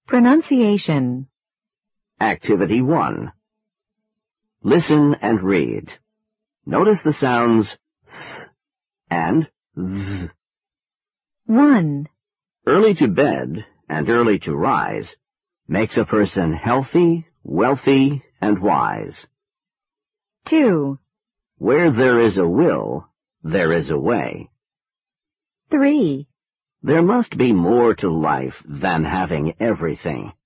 Pronunciation. Activity 1. Listen and read. Notice the sounds th and th. 1, Early to bed and early to rise makes a person healthy, wealthy, and wise. 2, Where there is a will, there is a way. 3, There must be more to life than having everything.